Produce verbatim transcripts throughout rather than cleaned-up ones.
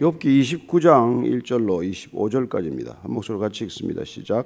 욥기 이십구 장 일 절로 이십오 절까지입니다. 한 목소리로 같이 읽습니다. 시작.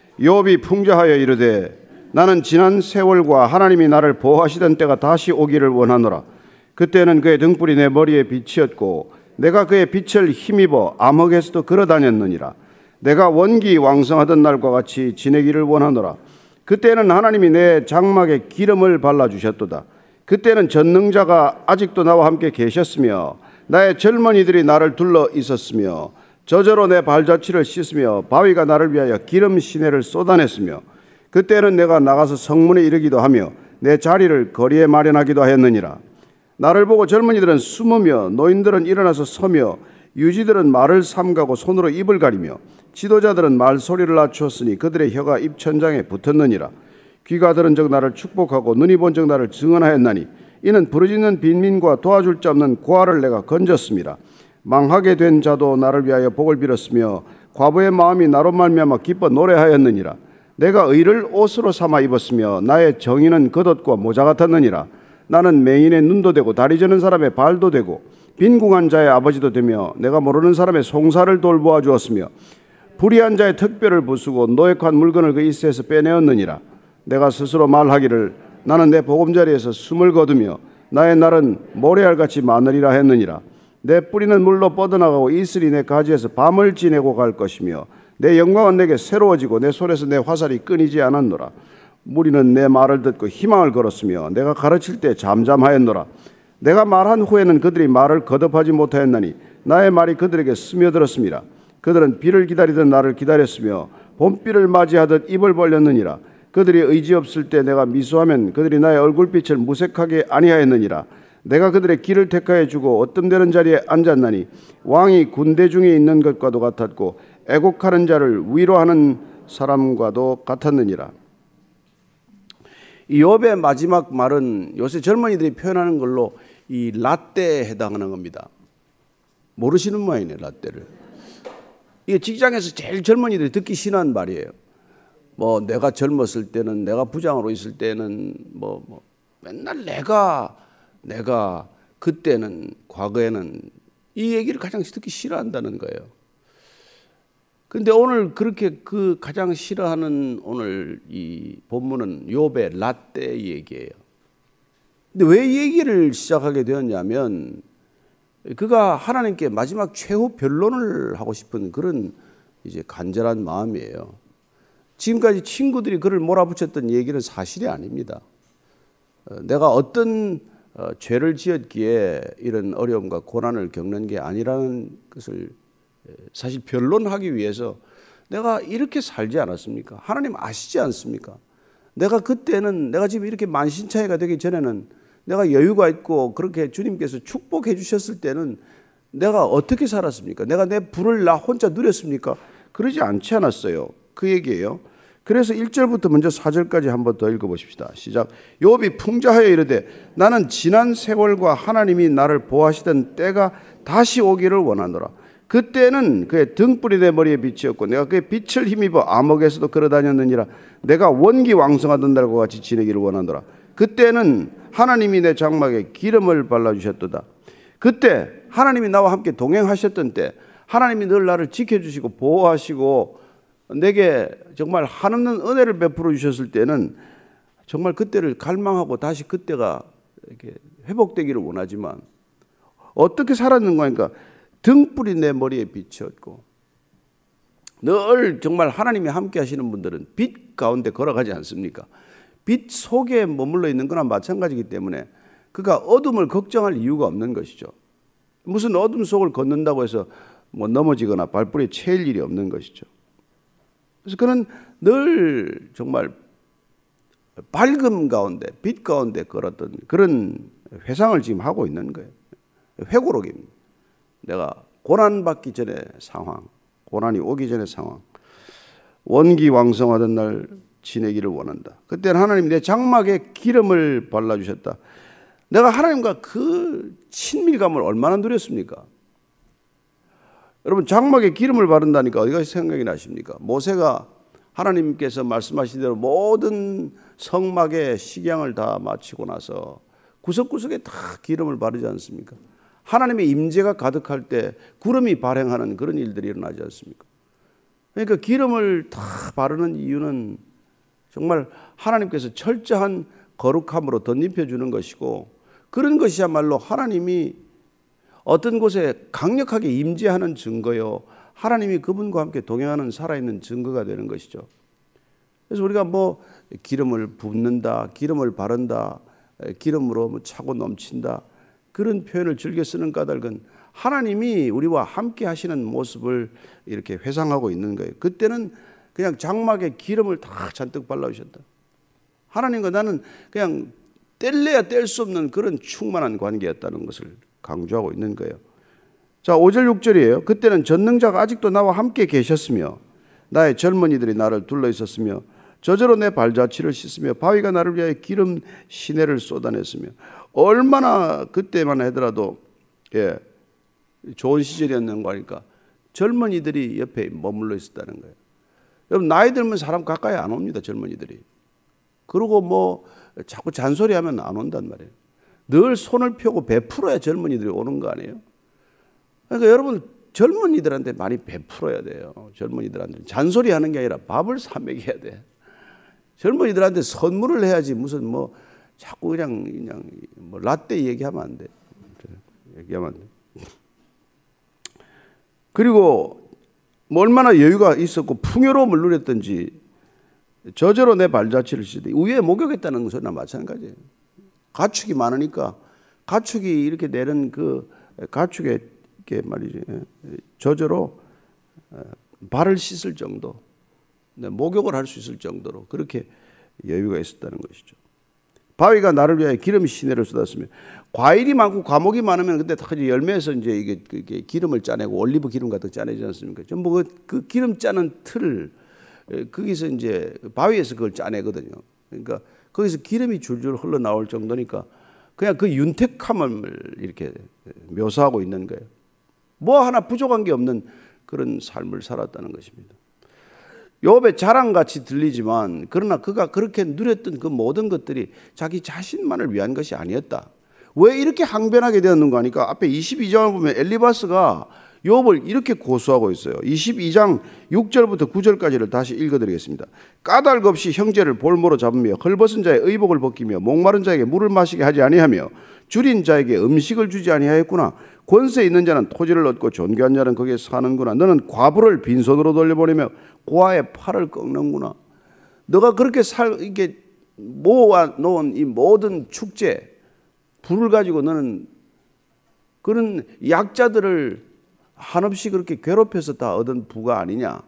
욥이 풍자하여 이르되 나는 지난 세월과 하나님이 나를 보호하시던 때가 다시 오기를 원하노라. 그때는 그의 등불이 내 머리에 빛이었고 내가 그의 빛을 힘입어 암흑에서도 걸어다녔느니라. 내가 원기 왕성하던 날과 같이 지내기를 원하노라. 그때는 하나님이 내 장막에 기름을 발라주셨도다. 그때는 전능자가 아직도 나와 함께 계셨으며 나의 젊은이들이 나를 둘러 있었으며 저저로 내 발자취를 씻으며 바위가 나를 위하여 기름 시내를 쏟아냈으며 그때는 내가 나가서 성문에 이르기도 하며 내 자리를 거리에 마련하기도 하였느니라. 나를 보고 젊은이들은 숨으며 노인들은 일어나서 서며 유지들은 말을 삼가고 손으로 입을 가리며 지도자들은 말소리를 낮추었으니 그들의 혀가 입천장에 붙었느니라. 귀가 들은 적 나를 축복하고 눈이 본 적 나를 증언하였나니 이는 부르짖는 빈민과 도와줄 자 없는 고아를 내가 건졌습니다. 망하게 된 자도 나를 위하여 복을 빌었으며 과부의 마음이 나로 말미암아 기뻐 노래하였느니라. 내가 의를 옷으로 삼아 입었으며 나의 정의는 겉옷과 모자 같았느니라. 나는 맹인의 눈도 되고 다리 저는 사람의 발도 되고 빈궁한 자의 아버지도 되며 내가 모르는 사람의 송사를 돌보아 주었으며 불의한 자의 특별을 부수고 노획한 물건을 그 이새에서 빼내었느니라. 내가 스스로 말하기를 나는 내 보금자리에서 숨을 거두며 나의 날은 모래알같이 많으리라 했느니라. 내 뿌리는 물로 뻗어나가고 이슬이 내 가지에서 밤을 지내고 갈 것이며 내 영광은 내게 새로워지고 내 손에서 내 화살이 끊이지 않았노라. 무리는 내 말을 듣고 희망을 걸었으며 내가 가르칠 때 잠잠하였노라. 내가 말한 후에는 그들이 말을 거듭하지 못하였나니 나의 말이 그들에게 스며들었습니다. 그들은 비를 기다리던 나를 기다렸으며 봄비를 맞이하듯 입을 벌렸느니라. 그들이 의지 없을 때 내가 미소하면 그들이 나의 얼굴빛을 무색하게 아니하였느니라. 내가 그들의 길을 택하여 주고 어뜸되는 자리에 앉았나니 왕이 군대 중에 있는 것과도 같았고 애곡하는 자를 위로하는 사람과도 같았느니라. 이 욥의 마지막 말은 요새 젊은이들이 표현하는 걸로 이 라떼에 해당하는 겁니다. 모르시는 모양이네, 라떼를. 이게 직장에서 제일 젊은이들이 듣기 싫어하는 말이에요. 뭐 내가 젊었을 때는, 내가 부장으로 있을 때는 뭐, 뭐 맨날 내가 내가 그때는, 과거에는, 이 얘기를 가장 듣기 싫어한다는 거예요. 근데 오늘 그렇게 그 가장 싫어하는 오늘 이 본문은 욥의 라떼 얘기예요. 근데 왜 이 얘기를 시작하게 되었냐면 그가 하나님께 마지막 최후 변론을 하고 싶은 그런 이제 간절한 마음이에요. 지금까지 친구들이 그를 몰아붙였던 얘기는 사실이 아닙니다. 내가 어떤 죄를 지었기에 이런 어려움과 고난을 겪는 게 아니라는 것을 사실 변론하기 위해서 내가 이렇게 살지 않았습니까? 하나님 아시지 않습니까? 내가 그때는, 내가 지금 이렇게 만신창이가 되기 전에는 내가 여유가 있고 그렇게 주님께서 축복해 주셨을 때는 내가 어떻게 살았습니까? 내가 내 불을 나 혼자 누렸습니까? 그러지 않지 않았어요. 그 얘기예요. 그래서 일 절부터 먼저 사 절까지 한번 더 읽어보십시다. 시작. 욥이 풍자하여 이르되 나는 지난 세월과 하나님이 나를 보호하시던 때가 다시 오기를 원하노라. 그때는 그의 등불이 내 머리에 빛이었고 내가 그의 빛을 힘입어 암흑에서도 걸어다녔느니라. 내가 원기 왕성하던 날과 같이 지내기를 원하노라. 그때는 하나님이 내 장막에 기름을 발라주셨도다. 그때 하나님이 나와 함께 동행하셨던 때, 하나님이 늘 나를 지켜주시고 보호하시고 내게 정말 한없는 은혜를 베풀어 주셨을 때는 정말 그때를 갈망하고 다시 그때가 이렇게 회복되기를 원하지만 어떻게 살았는가 하니까 등불이 내 머리에 빛이었고, 늘 정말 하나님이 함께 하시는 분들은 빛 가운데 걸어가지 않습니까? 빛 속에 머물러 있는 거나 마찬가지이기 때문에 그가 어둠을 걱정할 이유가 없는 것이죠. 무슨 어둠 속을 걷는다고 해서 뭐 넘어지거나 발불에 채일 일이 없는 것이죠. 그래서 그는 늘 정말 밝음 가운데, 빛 가운데 걸었던 그런 회상을 지금 하고 있는 거예요. 회고록입니다. 내가 고난받기 전의 상황, 고난이 오기 전의 상황, 원기 왕성하던 날 지내기를 원한다. 그때는 하나님이 내 장막에 기름을 발라주셨다. 내가 하나님과 그 친밀감을 얼마나 누렸습니까? 여러분, 장막에 기름을 바른다니까 어디가 생각이 나십니까? 모세가 하나님께서 말씀하신 대로 모든 성막에 식양을 다 마치고 나서 구석구석에 다 기름을 바르지 않습니까? 하나님의 임재가 가득할 때 구름이 발행하는 그런 일들이 일어나지 않습니까? 그러니까 기름을 다 바르는 이유는 정말 하나님께서 철저한 거룩함으로 덧입혀주는 것이고, 그런 것이야말로 하나님이 어떤 곳에 강력하게 임재하는 증거요, 하나님이 그분과 함께 동행하는 살아있는 증거가 되는 것이죠. 그래서 우리가 뭐 기름을 붓는다, 기름을 바른다, 기름으로 뭐 차고 넘친다, 그런 표현을 즐겨 쓰는 까닭은 하나님이 우리와 함께 하시는 모습을 이렇게 회상하고 있는 거예요. 그때는 그냥 장막에 기름을 다 잔뜩 발라주셨다. 하나님과 나는 그냥 뗄래야 뗄 수 없는 그런 충만한 관계였다는 것을 강조하고 있는 거예요. 자, 오 절 육 절이에요. 그때는 전능자가 아직도 나와 함께 계셨으며 나의 젊은이들이 나를 둘러 있었으며 저절로 내 발자취를 씻으며 바위가 나를 위하여 기름 시내를 쏟아냈으며, 얼마나 그때만 하더라도 예, 좋은 시절이었는가 하니까 젊은이들이 옆에 머물러 있었다는 거예요. 여러분, 나이 들면 사람 가까이 안 옵니다. 젊은이들이. 그리고 뭐 자꾸 잔소리하면 안 온단 말이에요. 늘 손을 펴고 베풀어야 젊은이들이 오는 거 아니에요? 그러니까 여러분, 젊은이들한테 많이 베풀어야 돼요. 젊은이들한테 잔소리하는 게 아니라 밥을 사 먹여야 돼. 젊은이들한테 선물을 해야지 무슨 뭐 자꾸 그냥 그냥 뭐 라떼 얘기하면 안 돼. 얘기하면 안 돼. 그리고 뭐 얼마나 여유가 있었고 풍요로움을 누렸던지 저절로 내 발자취를 씻으니 우유에 목욕했다는 소리나 마찬가지예요. 가축이 많으니까 가축이 이렇게 내는 그 가축의 이렇게 말이지 저절로 발을 씻을 정도, 목욕을 할 수 있을 정도로 그렇게 여유가 있었다는 것이죠. 바위가 나를 위하여 기름 시내를 쏟았으며, 과일이 많고 과목이 많으면 그때 다 열매에서 이제 이게, 이게 기름을 짜내고 올리브 기름 같은 거 짜내지 않습니까? 전부 그, 그 기름 짜는 틀, 거기서 이제 바위에서 그걸 짜내거든요. 그러니까 거기서 기름이 줄줄 흘러나올 정도니까 그냥 그 윤택함을 이렇게 묘사하고 있는 거예요. 뭐 하나 부족한 게 없는 그런 삶을 살았다는 것입니다. 욥의 자랑같이 들리지만 그러나 그가 그렇게 누렸던 그 모든 것들이 자기 자신만을 위한 것이 아니었다. 왜 이렇게 항변하게 되었는가 하니까 앞에 이십이 장을 보면 엘리바스가 욥을 이렇게 고수하고 있어요. 이십이 장 육 절부터 구 절까지를 다시 읽어드리겠습니다. 까닭 없이 형제를 볼모로 잡으며 헐벗은 자의 의복을 벗기며 목마른 자에게 물을 마시게 하지 아니하며 줄인 자에게 음식을 주지 아니하였구나. 권세 있는 자는 토지를 얻고 존귀한 자는 거기에 사는구나. 너는 과부를 빈손으로 돌려보내며 고아의 팔을 꺾는구나. 너가 그렇게 살 이게 모아 놓은 이 모든 축제 불을 가지고 너는 그런 약자들을 한없이 그렇게 괴롭혀서 다 얻은 부가 아니냐.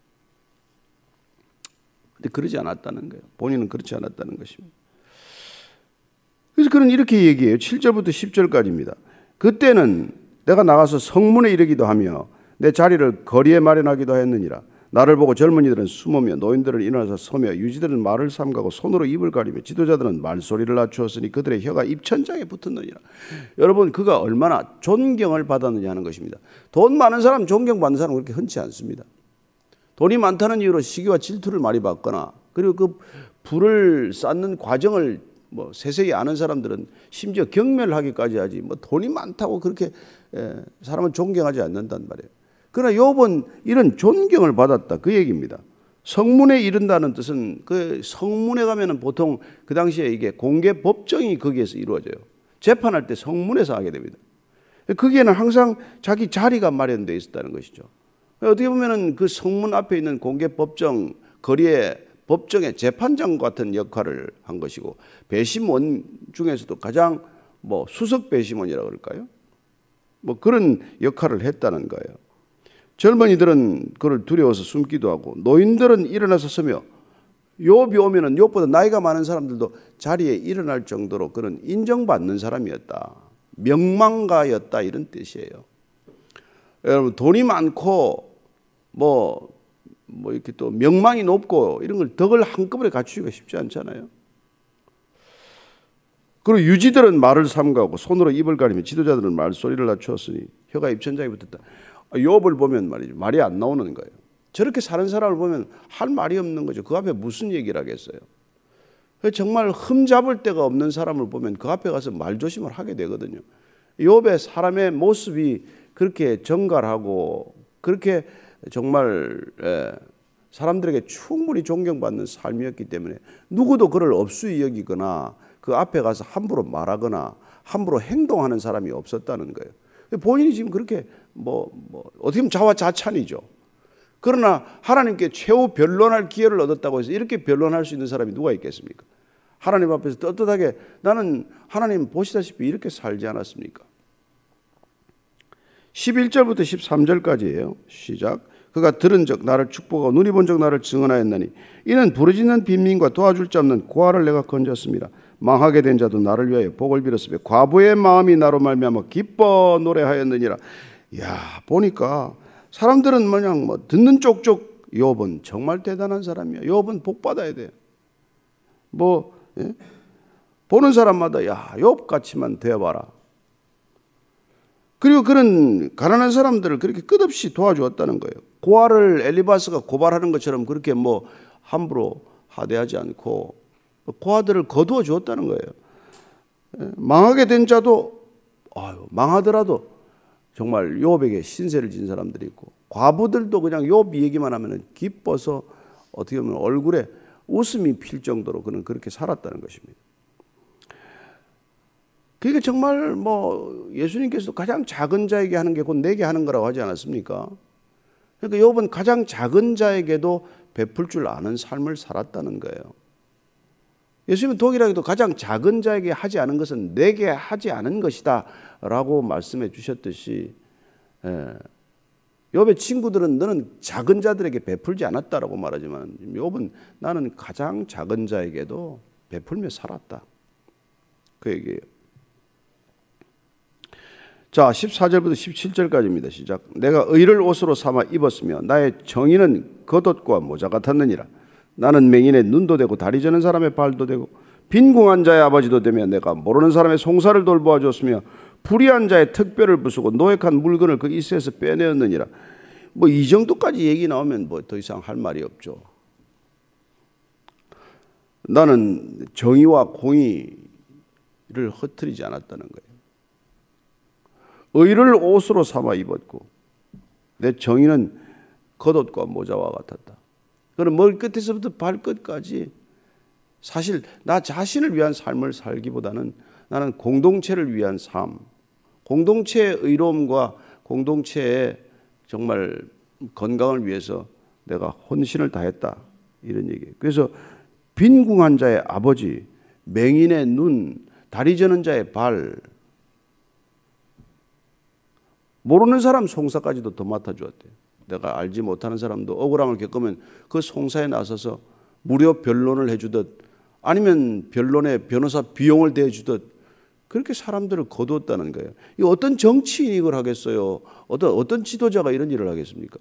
근데 그러지 않았다는 거예요. 본인은 그렇지 않았다는 것입니다. 그래서 그는 이렇게 얘기해요. 칠 절부터 십 절까지입니다. 그때는 내가 나가서 성문에 이르기도 하며 내 자리를 거리에 마련하기도 했느니라. 나를 보고 젊은이들은 숨으며 노인들은 일어나서 서며 유지들은 말을 삼가고 손으로 입을 가리며 지도자들은 말소리를 낮추었으니 그들의 혀가 입천장에 붙었느니라. 여러분, 그가 얼마나 존경을 받았느냐 하는 것입니다. 돈 많은 사람, 존경받는 사람은 그렇게 흔치 않습니다. 돈이 많다는 이유로 시기와 질투를 많이 받거나 그리고 그 부를 쌓는 과정을 뭐 세세히 아는 사람들은 심지어 경멸하기까지 하지 뭐 돈이 많다고 그렇게 사람을 존경하지 않는단 말이에요. 그러나 욥은 이런 존경을 받았다 그 얘기입니다. 성문에 이른다는 뜻은 그 성문에 가면은 보통 그 당시에 이게 공개 법정이 거기에서 이루어져요. 재판할 때 성문에서 하게 됩니다. 거기에는 항상 자기 자리가 마련되어 있었다는 것이죠. 어떻게 보면은 그 성문 앞에 있는 공개 법정 거리에 법정의 재판장 같은 역할을 한 것이고, 배심원 중에서도 가장 뭐 수석 배심원이라고 그럴까요? 뭐 그런 역할을 했다는 거예요. 젊은이들은 그를 두려워서 숨기도 하고 노인들은 일어나서 서며, 욥이 오면은 욥보다 나이가 많은 사람들도 자리에 일어날 정도로 그는 인정받는 사람이었다. 명망가였다 이런 뜻이에요. 여러분, 돈이 많고 뭐, 뭐 이렇게 또 명망이 높고 이런 걸 덕을 한꺼번에 갖추기가 쉽지 않잖아요. 그리고 유지들은 말을 삼가고 손으로 입을 가리며 지도자들은 말소리를 낮추었으니 혀가 입천장에 붙었다. 욥을 보면 말이죠, 말이 안 나오는 거예요. 저렇게 사는 사람을 보면 할 말이 없는 거죠. 그 앞에 무슨 얘기를 하겠어요. 정말 흠잡을 데가 없는 사람을 보면 그 앞에 가서 말조심을 하게 되거든요. 욥의 사람의 모습이 그렇게 정갈하고 그렇게 정말 사람들에게 충분히 존경받는 삶이었기 때문에 누구도 그를 업수히 여기거나 그 앞에 가서 함부로 말하거나 함부로 행동하는 사람이 없었다는 거예요. 본인이 지금 그렇게 뭐, 뭐 어떻게 보면 자화자찬이죠. 그러나 하나님께 최후 변론할 기회를 얻었다고 해서 이렇게 변론할 수 있는 사람이 누가 있겠습니까? 하나님 앞에서 떳떳하게 나는 하나님 보시다시피 이렇게 살지 않았습니까? 십일 절부터 십삼 절까지예요. 시작. 그가 들은 적 나를 축복하고 눈이 본 적 나를 증언하였나니 이는 부르짖는 빈민과 도와줄 자 없는 고아를 내가 건졌습니다. 망하게 된 자도 나를 위하여 복을 빌었으며 과부의 마음이 나로 말미암아 기뻐 노래하였느니라. 야, 보니까 사람들은 그냥 뭐 듣는 쪽쪽 욥은 정말 대단한 사람이야. 욥은 복 받아야 돼. 뭐 예? 보는 사람마다 야, 욥 같이만 되어봐라. 그리고 그런 가난한 사람들을 그렇게 끝없이 도와주었다는 거예요. 고아를 엘리바스가 고발하는 것처럼 그렇게 뭐 함부로 하대하지 않고 고아들을 거두어 주었다는 거예요. 망하게 된 자도 아유, 망하더라도 정말 욥에게 신세를 진 사람들이 있고 과부들도 그냥 욥 얘기만 하면 기뻐서 어떻게 보면 얼굴에 웃음이 필 정도로 그는 그렇게 살았다는 것입니다. 그러니까 정말 뭐 예수님께서도 가장 작은 자에게 하는 게 곧 내게 하는 거라고 하지 않았습니까? 그러니까 욥은 가장 작은 자에게도 베풀 줄 아는 삶을 살았다는 거예요. 예수님은 동일하게도 가장 작은 자에게 하지 않은 것은 내게 하지 않은 것이다 라고 말씀해 주셨듯이 예. 욥의 친구들은 너는 작은 자들에게 베풀지 않았다라고 말하지만 욥은 나는 가장 작은 자에게도 베풀며 살았다. 그 얘기예요. 자, 십사 절부터 십칠 절까지입니다. 시작. 내가 의를 옷으로 삼아 입었으며 나의 정의는 겉옷과 모자 같았느니라. 나는 맹인의 눈도 되고 다리 저는 사람의 발도 되고 빈궁한 자의 아버지도 되며 내가 모르는 사람의 송사를 돌보아 줬으며 불의한 자의 특별을 부수고 노획한 물건을 그 이세에서 빼내었느니라. 뭐 이 정도까지 얘기 나오면 뭐 더 이상 할 말이 없죠. 나는 정의와 공의를 흐트리지 않았다는 거예요. 의를 옷으로 삼아 입었고 내 정의는 겉옷과 모자와 같았다. 그는 머리끝에서부터 발끝까지 사실 나 자신을 위한 삶을 살기보다는 나는 공동체를 위한 삶, 공동체의 의로움과 공동체의 정말 건강을 위해서 내가 헌신을 다했다. 이런 얘기예요. 그래서 빈궁한 자의 아버지, 맹인의 눈, 다리 저는 자의 발, 모르는 사람 송사까지도 더 맡아주었대요. 내가 알지 못하는 사람도 억울함을 겪으면 그 송사에 나서서 무료 변론을 해주듯 아니면 변론에 변호사 비용을 대주듯 그렇게 사람들을 거두었다는 거예요. 이 어떤 정치인이 이걸 하겠어요? 어떤 어떤 지도자가 이런 일을 하겠습니까?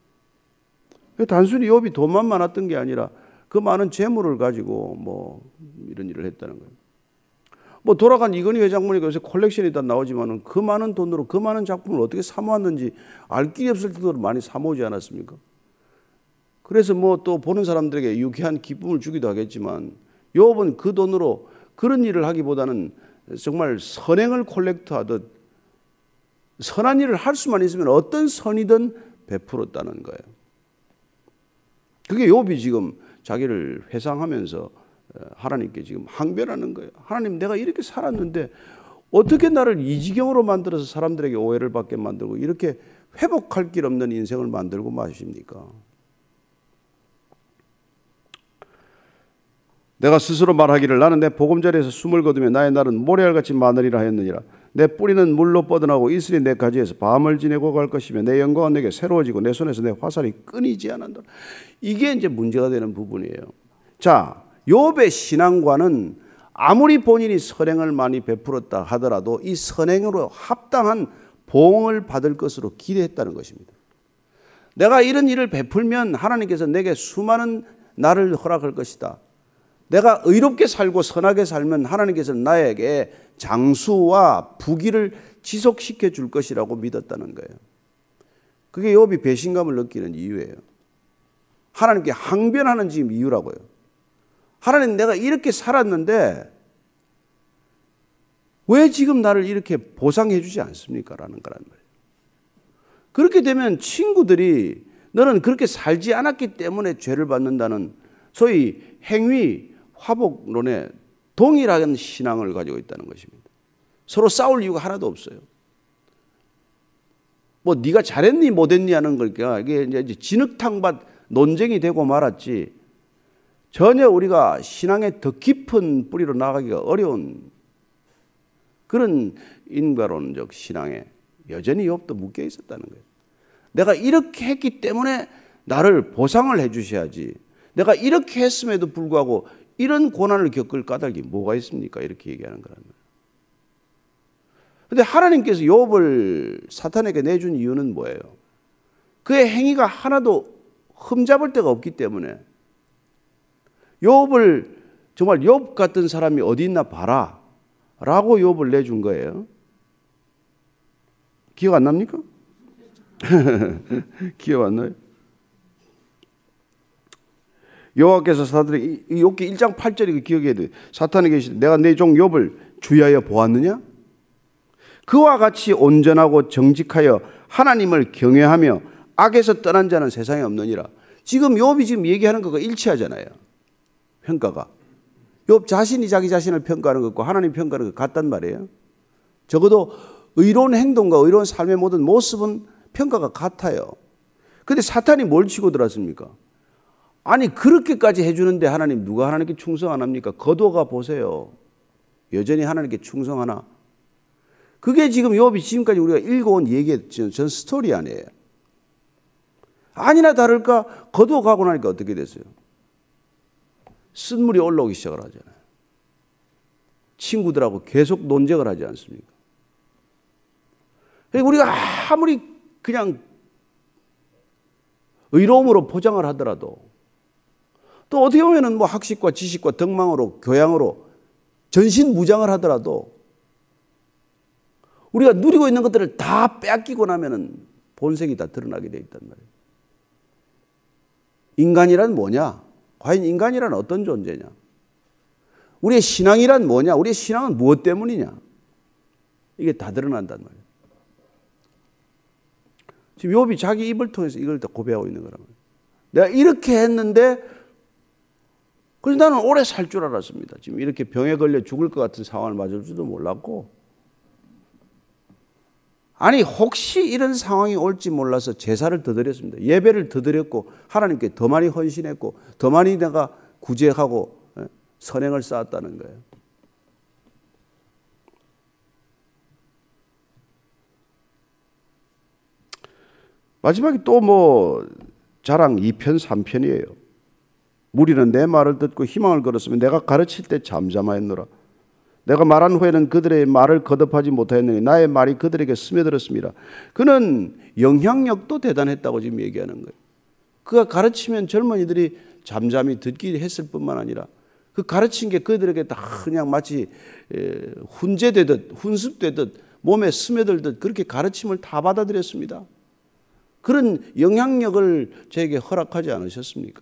단순히 욥이 돈만 많았던 게 아니라 그 많은 재물을 가지고 뭐 이런 일을 했다는 거예요. 뭐 돌아간 이건희 회장문이 요새 콜렉션이 다 나오지만은 그 많은 돈으로 그 많은 작품을 어떻게 사모았는지 알 길이 없을 정도로 많이 사모으지 않았습니까? 그래서 뭐 또 보는 사람들에게 유쾌한 기쁨을 주기도 하겠지만 욥은 그 돈으로 그런 일을 하기보다는 정말 선행을 콜렉트하듯 선한 일을 할 수만 있으면 어떤 선이든 베풀었다는 거예요. 그게 욥이 지금 자기를 회상하면서 하나님께 지금 항변하는 거예요. 하나님, 내가 이렇게 살았는데 어떻게 나를 이 지경으로 만들어서 사람들에게 오해를 받게 만들고 이렇게 회복할 길 없는 인생을 만들고 마십니까? 내가 스스로 말하기를 나는 내 보금자리에서 숨을 거두며 나의 날은 모래알같이 많으리라 하였느니라. 내 뿌리는 물로 뻗어나고 이슬이 내 가지에서 밤을 지내고 갈 것이며 내 영광은 내게 새로워지고 내 손에서 내 화살이 끊이지 않는다. 이게 이제 문제가 되는 부분이에요. 자, 욥의 신앙과는 아무리 본인이 선행을 많이 베풀었다 하더라도 이 선행으로 합당한 보응을 받을 것으로 기대했다는 것입니다. 내가 이런 일을 베풀면 하나님께서 내게 수많은 날을 허락할 것이다. 내가 의롭게 살고 선하게 살면 하나님께서는 나에게 장수와 부귀를 지속시켜 줄 것이라고 믿었다는 거예요. 그게 욥이 배신감을 느끼는 이유예요. 하나님께 항변하는 지금 이유라고요. 하나님, 내가 이렇게 살았는데 왜 지금 나를 이렇게 보상해 주지 않습니까? 라는 거란 말이에요. 그렇게 되면 친구들이 너는 그렇게 살지 않았기 때문에 죄를 받는다는 소위 행위 화복론에 동일한 신앙을 가지고 있다는 것입니다. 서로 싸울 이유가 하나도 없어요. 뭐 네가 잘했니 못했니 하는 걸까 이게 이제 진흙탕밭 논쟁이 되고 말았지 전혀 우리가 신앙의 더 깊은 뿌리로 나가기가 어려운 그런 인과론적 신앙에 여전히 욥도 묶여 있었다는 거예요. 내가 이렇게 했기 때문에 나를 보상을 해 주셔야지. 내가 이렇게 했음에도 불구하고 이런 고난을 겪을 까닭이 뭐가 있습니까? 이렇게 얘기하는 거란 말이에요. 그런데 하나님께서 욥을 사탄에게 내준 이유는 뭐예요? 그의 행위가 하나도 흠잡을 데가 없기 때문에 욥을 정말 욥 같은 사람이 어디 있나 봐라 라고 욥을 내준 거예요. 기억 안 납니까? 기억 안 나요? 여호와께서 사탄에게 욥기 일 장 팔 절이 기억해야 돼요. 사탄에게 계시되 내가 내 종 욥을 주의하여 보았느냐? 그와 같이 온전하고 정직하여 하나님을 경외하며 악에서 떠난 자는 세상에 없느니라. 지금 욥이 지금 얘기하는 것과 일치하잖아요. 평가가. 욥 자신이 자기 자신을 평가하는 것과 하나님 평가하는 것 같단 말이에요. 적어도 의로운 행동과 의로운 삶의 모든 모습은 평가가 같아요. 그런데 사탄이 뭘 치고 들었습니까? 아니 그렇게까지 해주는데 하나님 누가 하나님께 충성 안 합니까? 거둬가 보세요. 여전히 하나님께 충성하나? 그게 지금 욥이 지금까지 우리가 읽어온 얘기의 전 스토리 아니에요. 아니나 다를까 거둬가고 나니까 어떻게 됐어요? 쓴물이 올라오기 시작을 하잖아요. 친구들하고 계속 논쟁을 하지 않습니까? 우리가 아무리 그냥 의로움으로 포장을 하더라도 또 어떻게 보면은 뭐 학식과 지식과 덕망으로 교양으로 전신무장을 하더라도 우리가 누리고 있는 것들을 다 뺏기고 나면은 본색이 다 드러나게 돼 있단 말이에요. 인간이란 뭐냐? 과연 인간이란 어떤 존재냐? 우리의 신앙이란 뭐냐? 우리의 신앙은 무엇 때문이냐? 이게 다 드러난단 말이에요. 지금 욥이 자기 입을 통해서 이걸 다 고백하고 있는 거란 말이에요. 내가 이렇게 했는데 그래서 나는 오래 살 줄 알았습니다. 지금 이렇게 병에 걸려 죽을 것 같은 상황을 맞을 줄도 몰랐고 아니 혹시 이런 상황이 올지 몰라서 제사를 더 드렸습니다. 예배를 더 드렸고 하나님께 더 많이 헌신했고 더 많이 내가 구제하고 선행을 쌓았다는 거예요. 마지막에 또 뭐 자랑 이 편 삼 편이에요. 무리는 내 말을 듣고 희망을 걸었으면 내가 가르칠 때 잠잠하였노라. 내가 말한 후에는 그들의 말을 거듭하지 못하였느니 나의 말이 그들에게 스며들었습니다. 그는 영향력도 대단했다고 지금 얘기하는 거예요. 그가 가르치면 젊은이들이 잠잠히 듣기 했을 뿐만 아니라 그 가르친 게 그들에게 다 그냥 마치 훈제되듯 훈습되듯 몸에 스며들듯 그렇게 가르침을 다 받아들였습니다. 그런 영향력을 저에게 허락하지 않으셨습니까?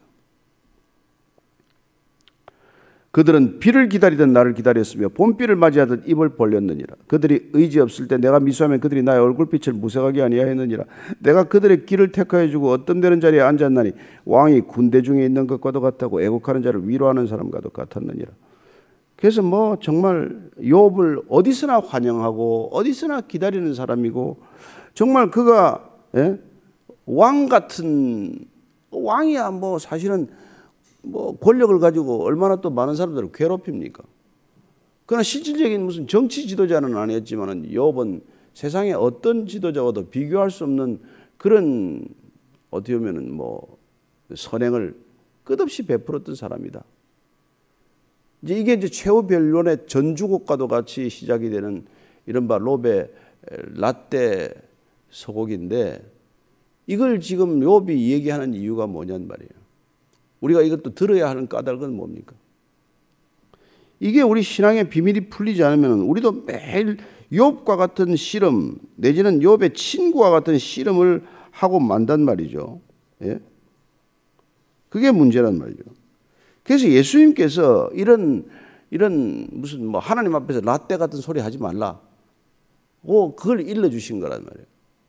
그들은 비를 기다리던 나를 기다렸으며 봄비를 맞이하듯 입을 벌렸느니라. 그들이 의지 없을 때 내가 미소하면 그들이 나의 얼굴빛을 무색하게 아니하였느니라. 내가 그들의 길을 택하여 주고 어떤 데는 자리에 앉았나니 왕이 군대 중에 있는 것과도 같고 애국하는 자를 위로하는 사람과도 같았느니라. 그래서 뭐 정말 욥을 어디서나 환영하고 어디서나 기다리는 사람이고 정말 그가 예? 왕 같은 왕이야 뭐 사실은 뭐 권력을 가지고 얼마나 또 많은 사람들을 괴롭힙니까? 그러나 실질적인 무슨 정치 지도자는 아니었지만은 욥은 세상의 어떤 지도자와도 비교할 수 없는 그런 어떻게 보면은 뭐 선행을 끝없이 베풀었던 사람이다. 이제 이게 이제 최후 변론의 전주곡과도 같이 시작이 되는 이른바 욥의 라떼 서곡인데 이걸 지금 욥이 얘기하는 이유가 뭐냔 말이에요. 우리가 이것도 들어야 하는 까닭은 뭡니까? 이게 우리 신앙의 비밀이 풀리지 않으면 우리도 매일 욥과 같은 씨름 내지는 욥의 친구와 같은 씨름을 하고 만단 말이죠. 예? 그게 문제란 말이죠. 그래서 예수님께서 이런 이런 무슨 뭐 하나님 앞에서 라떼 같은 소리 하지 말라. 오, 그걸 일러주신 거란 말이에요.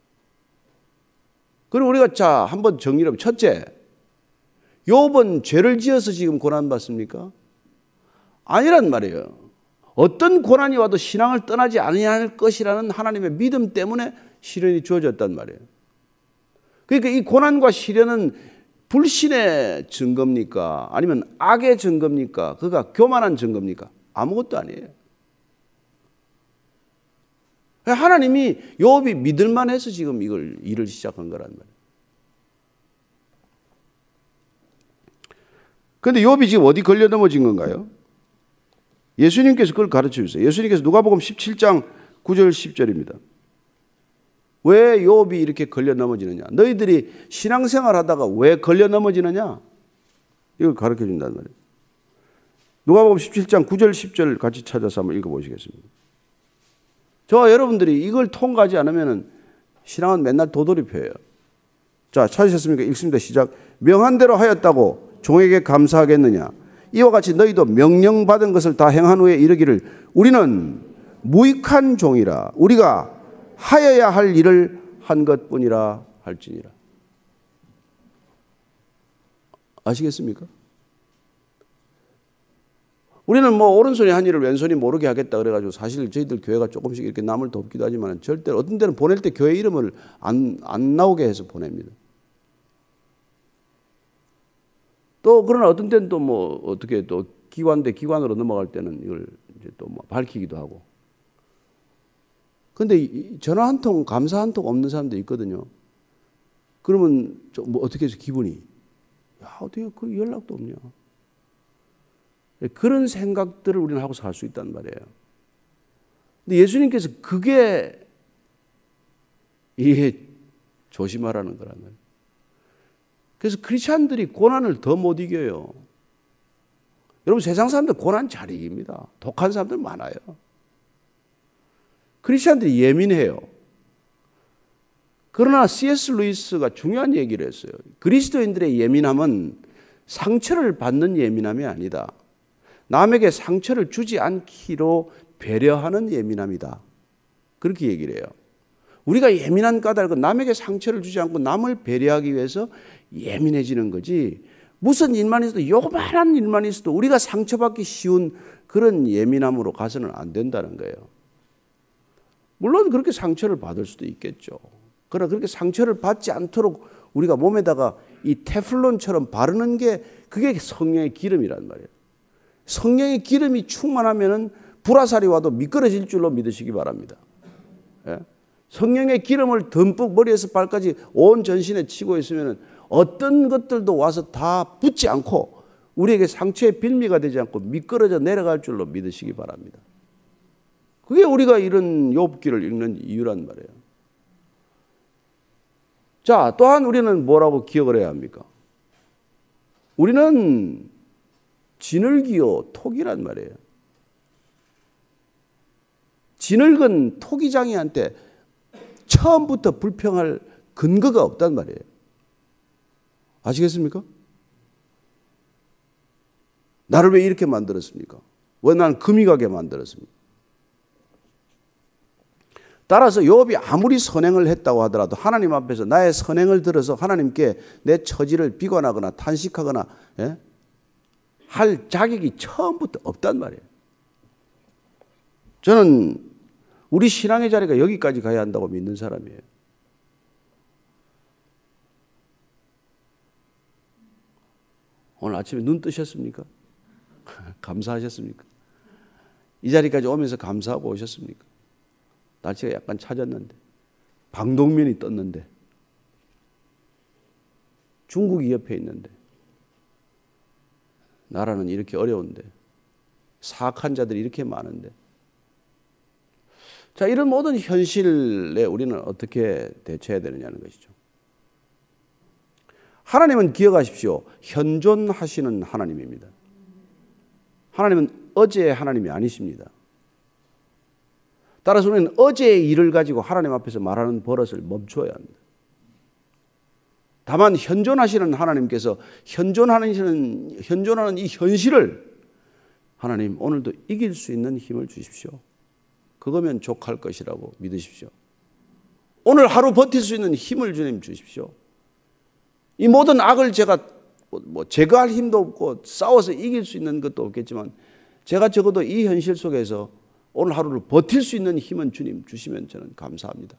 그리고 우리가 자 한번 정리를 하면, 첫째, 욥은 죄를 지어서 지금 고난받습니까? 아니란 말이에요. 어떤 고난이 와도 신앙을 떠나지 아니할 것이라는 하나님의 믿음 때문에 시련이 주어졌단 말이에요. 그러니까 이 고난과 시련은 불신의 증거입니까? 아니면 악의 증거입니까? 그가 교만한 증거입니까? 아무것도 아니에요. 하나님이 욥이 믿을만 해서 지금 이걸 일을 시작한 거란 말이에요. 그런데 욥이 지금 어디 걸려 넘어진 건가요? 예수님께서 그걸 가르쳐 주세요. 예수님께서 누가복음 십칠 장 구 절 십 절입니다. 왜 욥이 이렇게 걸려 넘어지느냐? 너희들이 신앙생활 하다가 왜 걸려 넘어지느냐? 이걸 가르쳐 준단 말이에요. 누가복음 십칠 장 구 절 십 절 같이 찾아서 한번 읽어보시겠습니다. 저와 여러분들이 이걸 통과하지 않으면 신앙은 맨날 도돌이표예요. 자, 찾으셨습니까? 읽습니다. 시작. 명한 대로 하였다고 종에게 감사하겠느냐? 이와 같이 너희도 명령받은 것을 다 행한 후에 이르기를 우리는 무익한 종이라 우리가 하여야 할 일을 한 것뿐이라 할지니라. 아시겠습니까? 우리는 뭐 오른손이 한 일을 왼손이 모르게 하겠다 그래가지고 사실 저희들 교회가 조금씩 이렇게 남을 돕기도 하지만 절대로 어떤 때는 보낼 때 교회 이름을 안, 안 나오게 해서 보냅니다. 또 그러나 어떤 때는 또 뭐 어떻게 또 기관 대 기관으로 넘어갈 때는 이걸 이제 또 뭐 밝히기도 하고. 근데 전화 한 통, 감사 한 통 없는 사람도 있거든요. 그러면 뭐 어떻게 해서 기분이, 야, 어떻게 그 연락도 없냐. 그런 생각들을 우리는 하고 살 수 있단 말이에요. 근데 예수님께서 그게 이게 조심하라는 거란 말이에요. 그래서 크리스찬들이 고난을 더 못 이겨요. 여러분 세상 사람들 고난 잘 이깁니다. 독한 사람들 많아요. 크리스찬들이 예민해요. 그러나 씨에스 루이스가 중요한 얘기를 했어요. 그리스도인들의 예민함은 상처를 받는 예민함이 아니다. 남에게 상처를 주지 않기로 배려하는 예민함이다. 그렇게 얘기를 해요. 우리가 예민한 까닭은 남에게 상처를 주지 않고 남을 배려하기 위해서 예민해지는 거지, 무슨 일만 있어도 요만한 일만 있어도 우리가 상처받기 쉬운 그런 예민함으로 가서는 안 된다는 거예요. 물론 그렇게 상처를 받을 수도 있겠죠. 그러나 그렇게 상처를 받지 않도록 우리가 몸에다가 이 테플론처럼 바르는 게 그게 성령의 기름이란 말이에요. 성령의 기름이 충만하면은 불화살이 와도 미끄러질 줄로 믿으시기 바랍니다. 예? 성령의 기름을 듬뿍 머리에서 발까지 온 전신에 치고 있으면은 어떤 것들도 와서 다 붙지 않고 우리에게 상처의 빌미가 되지 않고 미끄러져 내려갈 줄로 믿으시기 바랍니다. 그게 우리가 이런 욥기를 읽는 이유란 말이에요. 자, 또한 우리는 뭐라고 기억을 해야 합니까? 우리는 진흙이요 톡이란 말이에요. 진흙은 토기장이한테 처음부터 불평할 근거가 없단 말이에요. 아시겠습니까? 나를 왜 이렇게 만들었습니까? 왜 나는 금이 가게 만들었습니까? 따라서 욥이 아무리 선행을 했다고 하더라도 하나님 앞에서 나의 선행을 들어서 하나님께 내 처지를 비관하거나 탄식하거나 예? 할 자격이 처음부터 없단 말이에요. 저는 우리 신앙의 자리가 여기까지 가야 한다고 믿는 사람이에요. 오늘 아침에 눈 뜨셨습니까? 감사하셨습니까? 이 자리까지 오면서 감사하고 오셨습니까? 날씨가 약간 차졌는데, 방독면이 떴는데, 중국이 옆에 있는데, 나라는 이렇게 어려운데, 사악한 자들이 이렇게 많은데, 자, 이런 모든 현실에 우리는 어떻게 대처해야 되느냐는 것이죠. 하나님은 기억하십시오. 현존하시는 하나님입니다. 하나님은 어제의 하나님이 아니십니다. 따라서 우리는 어제의 일을 가지고 하나님 앞에서 말하는 버릇을 멈춰야 합니다. 다만 현존하시는 하나님께서 현존하는, 현존하는 이 현실을 하나님 오늘도 이길 수 있는 힘을 주십시오. 그거면 족할 것이라고 믿으십시오. 오늘 하루 버틸 수 있는 힘을 주님 주십시오. 이 모든 악을 제가 뭐 제거할 힘도 없고 싸워서 이길 수 있는 것도 없겠지만 제가 적어도 이 현실 속에서 오늘 하루를 버틸 수 있는 힘은 주님 주시면 저는 감사합니다.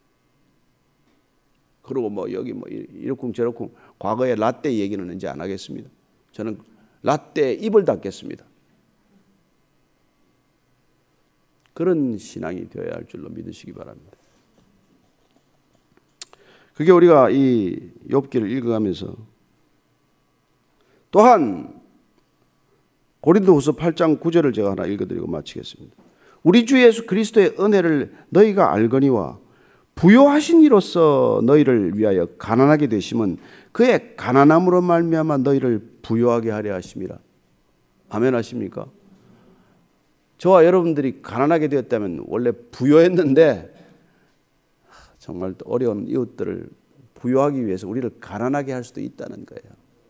그리고 뭐 여기 뭐 이렇쿵 저렇쿵 과거의 라떼 얘기는 이제 안 하겠습니다. 저는 라떼 입을 닫겠습니다. 그런 신앙이 되어야 할 줄로 믿으시기 바랍니다. 그게 우리가 이 욥기를 읽어가면서 또한 고린도후서 팔 장 구 절을 제가 하나 읽어드리고 마치겠습니다. 우리 주 예수 그리스도의 은혜를 너희가 알거니와 부요하신 이로써 너희를 위하여 가난하게 되심은 그의 가난함으로 말미암아 너희를 부요하게 하려 하심이라. 아멘 하십니까? 저와 여러분들이 가난하게 되었다면 원래 부요했는데 정말 어려운 이웃들을 부요하기 위해서 우리를 가난하게 할 수도 있다는 거예요.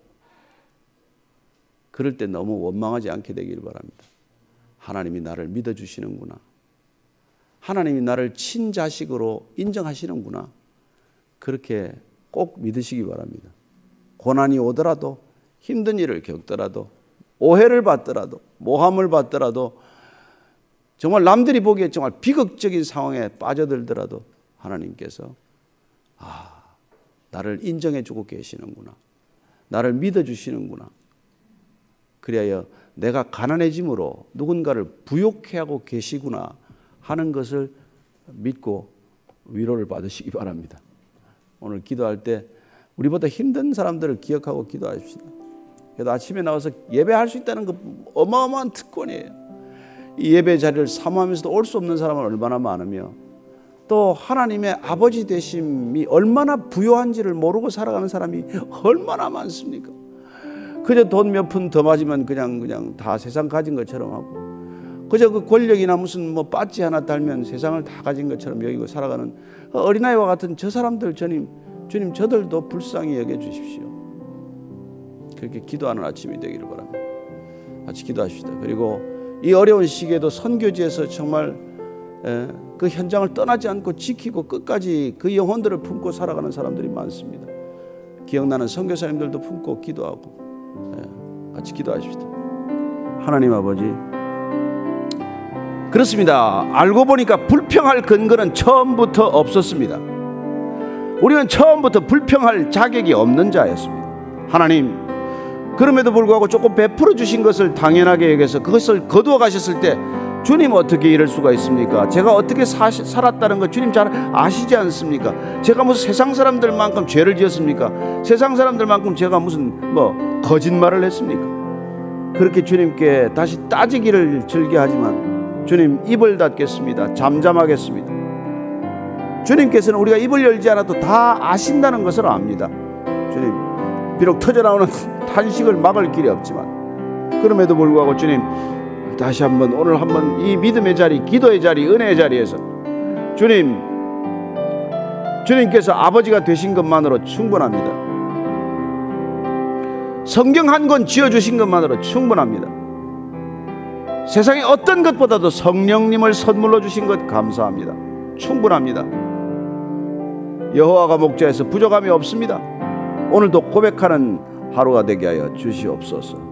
그럴 때 너무 원망하지 않게 되기를 바랍니다. 하나님이 나를 믿어주시는구나. 하나님이 나를 친자식으로 인정하시는구나. 그렇게 꼭 믿으시기 바랍니다. 고난이 오더라도 힘든 일을 겪더라도 오해를 받더라도 모함을 받더라도 정말 남들이 보기에 정말 비극적인 상황에 빠져들더라도 하나님께서 아, 나를 인정해주고 계시는구나. 나를 믿어주시는구나. 그리하여 내가 가난해짐으로 누군가를 부욕해 하고 계시구나 하는 것을 믿고 위로를 받으시기 바랍니다. 오늘 기도할 때 우리보다 힘든 사람들을 기억하고 기도하십시다. 그래도 아침에 나와서 예배할 수 있다는 거 어마어마한 특권이에요. 이 예배 자리를 사모하면서도 올 수 없는 사람은 얼마나 많으며 또 하나님의 아버지 되심이 얼마나 부요한지를 모르고 살아가는 사람이 얼마나 많습니까? 그저 돈 몇 푼 더 맞으면 그냥 그냥 다 세상 가진 것처럼 하고 그저 그 권력이나 무슨 뭐 빠찌 하나 달면 세상을 다 가진 것처럼 여기고 살아가는 어린아이와 같은 저 사람들 주님, 주님 저들도 불쌍히 여겨주십시오. 그렇게 기도하는 아침이 되기를 바랍니다. 같이 기도하십시다. 그리고 이 어려운 시기에도 선교지에서 정말 그 현장을 떠나지 않고 지키고 끝까지 그 영혼들을 품고 살아가는 사람들이 많습니다. 기억나는 선교사님들도 품고 기도하고 같이 기도하십시다. 하나님 아버지, 그렇습니다. 알고 보니까 불평할 근거는 처음부터 없었습니다. 우리는 처음부터 불평할 자격이 없는 자였습니다. 하나님, 그럼에도 불구하고 조금 베풀어 주신 것을 당연하게 여겨서 그것을 거두어 가셨을 때 주님 어떻게 이럴 수가 있습니까? 제가 어떻게 사시, 살았다는 거 주님 잘 아시지 않습니까? 제가 무슨 세상 사람들만큼 죄를 지었습니까? 세상 사람들만큼 제가 무슨 뭐 거짓말을 했습니까? 그렇게 주님께 다시 따지기를 즐겨하지만 주님 입을 닫겠습니다. 잠잠하겠습니다. 주님께서는 우리가 입을 열지 않아도 다 아신다는 것을 압니다. 주님, 비록 터져나오는 탄식을 막을 길이 없지만 그럼에도 불구하고 주님 다시 한번 오늘 한번 이 믿음의 자리, 기도의 자리, 은혜의 자리에서 주님, 주님께서 아버지가 되신 것만으로 충분합니다. 성경 한 권 지어주신 것만으로 충분합니다. 세상의 어떤 것보다도 성령님을 선물로 주신 것 감사합니다. 충분합니다. 여호와가 목자에서 부족함이 없습니다. 오늘도 고백하는 하루가 되게 하여 주시옵소서.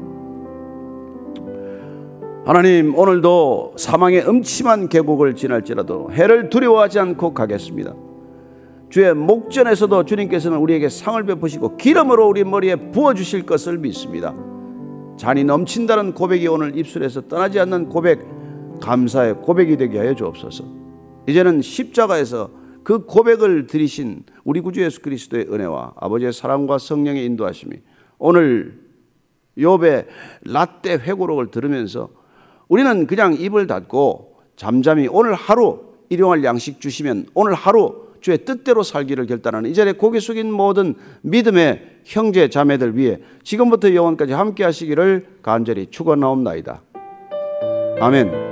하나님, 오늘도 사망의 음침한 계곡을 지날지라도 해를 두려워하지 않고 가겠습니다. 주의 목전에서도 주님께서는 우리에게 상을 베푸시고 기름으로 우리 머리에 부어주실 것을 믿습니다. 잔이 넘친다는 고백이 오늘 입술에서 떠나지 않는 고백, 감사의 고백이 되게 하여 주옵소서. 이제는 십자가에서 그 고백을 들이신 우리 구주 예수 그리스도의 은혜와 아버지의 사랑과 성령의 인도하심이 오늘 욥의 라떼 회고록을 들으면서 우리는 그냥 입을 닫고 잠잠히 오늘 하루 일용할 양식 주시면 오늘 하루 주의 뜻대로 살기를 결단하는 이 자리에 고개 숙인 모든 믿음의 형제 자매들 위해 지금부터 영원까지 함께 하시기를 간절히 축원하옵나이다. 아멘.